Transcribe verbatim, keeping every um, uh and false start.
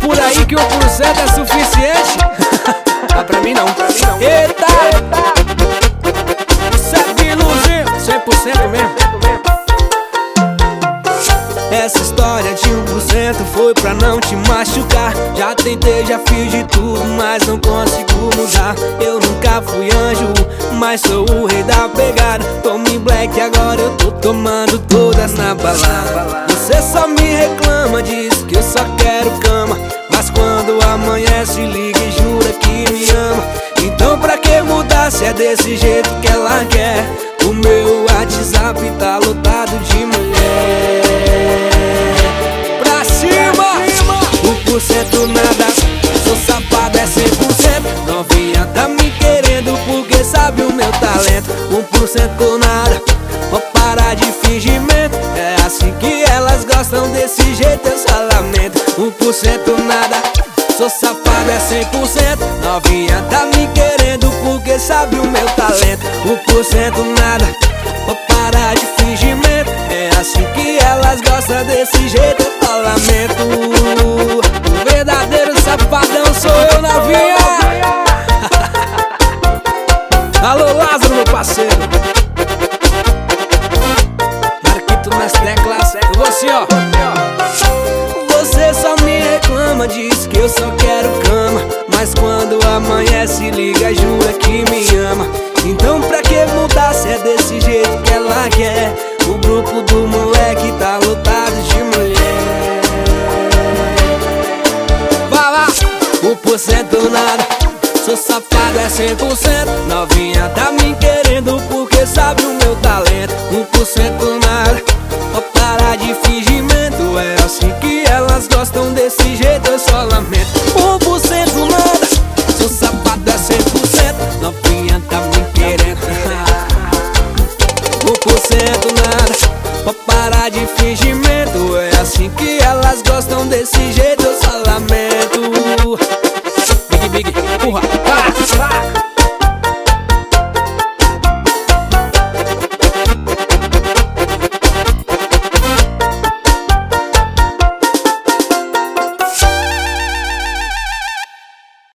por aí que um por cento é suficiente. Ah, pra mim não, pra mim não. Eita! Sete ilusinho, cem por cento mesmo. Essa história de um por cento foi pra não te machucar. Já tentei, já fiz de tudo, mas não consigo mudar. Eu nunca fui anjo, mas sou o rei da pegada. Tome black, agora eu tô tomando todas na balada. Você só me reclama, diz que eu só quero cama, mas quando amanhece liga e jura que me ama. Então pra que mudar se é desse jeito que ela quer? O meu WhatsApp tá lotado de mulher. Pra cima! Um por cento nada, sou safado é cem por cento. Novinha tá me querendo porque sabe o meu talento. Um por cento nada, vou parar de fingimento. É assim que elas gostam, desse jeito eu só lamento. Um por cento nada, sou safado é cem por cento. Novinha tá me querendo porque sabe o meu talento. Um por cento nada, vou parar de fingimento. É assim que elas gostam, desse jeito eu só lamento. O verdadeiro safadão sou eu, novinha. Alô Lázaro, meu parceiro. Marquito nas teclas, eu vou assim, ó. Você só me reclama, diz que eu só quero cama, mas quando amanhece liga, jura que me ama. Então pra que mudar se é desse jeito que ela quer? O grupo do moleque tá lotado de mulher. Vai lá! Um por cento nada, sou safado é cem por cento. Novinha tá me querendo porque sabe o meu talento. Um por cento nada, vou parar de fingimento. É assim que elas gostam, desse jeito eu só lamento. Um por cento nada, sou safado é cem por cento. Novinha tá me querendo. Um por cento nada, vou parar de fingimento. É assim que elas gostam, desse